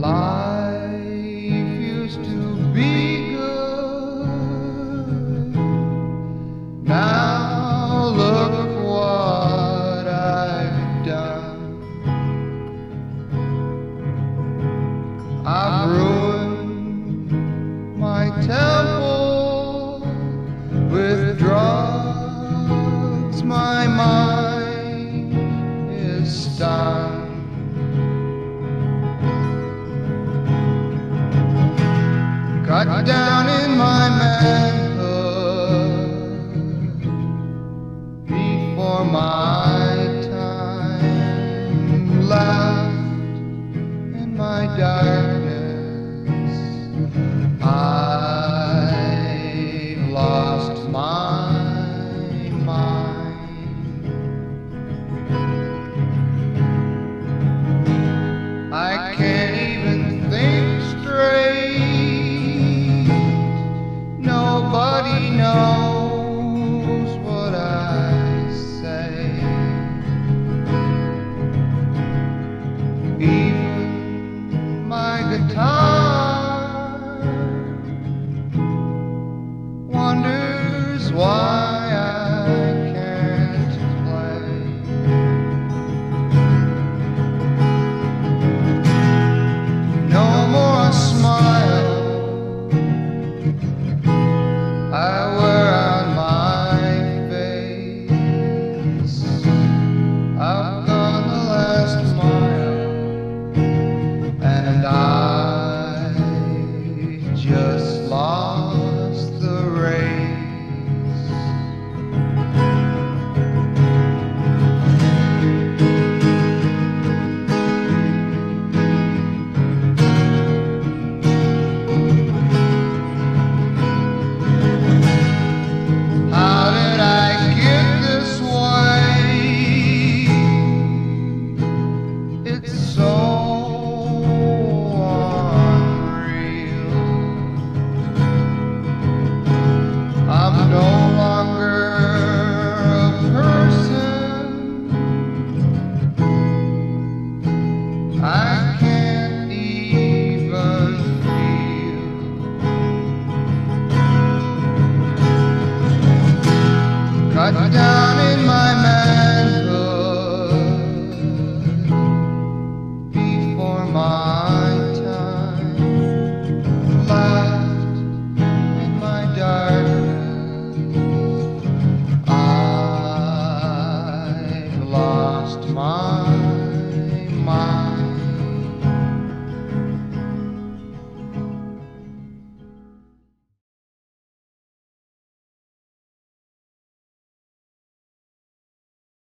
Life used to be good. Now look what I've done. I've ruined my temple with drugs. My mind is stunned. Cut down in my manhood before my time, left in my darkness. I've lost my mind. I can't even think straight. Nobody knows what I say. Even my guitar wonders why I can't play. No more smile I wear on my face. I've gone the last mile, and I just lost the race. How did I get this way? It's so unreal. I'm no longer a person. I can't even feel. Cut down in my manhood before my time, left in my darkness. I've lost my mind.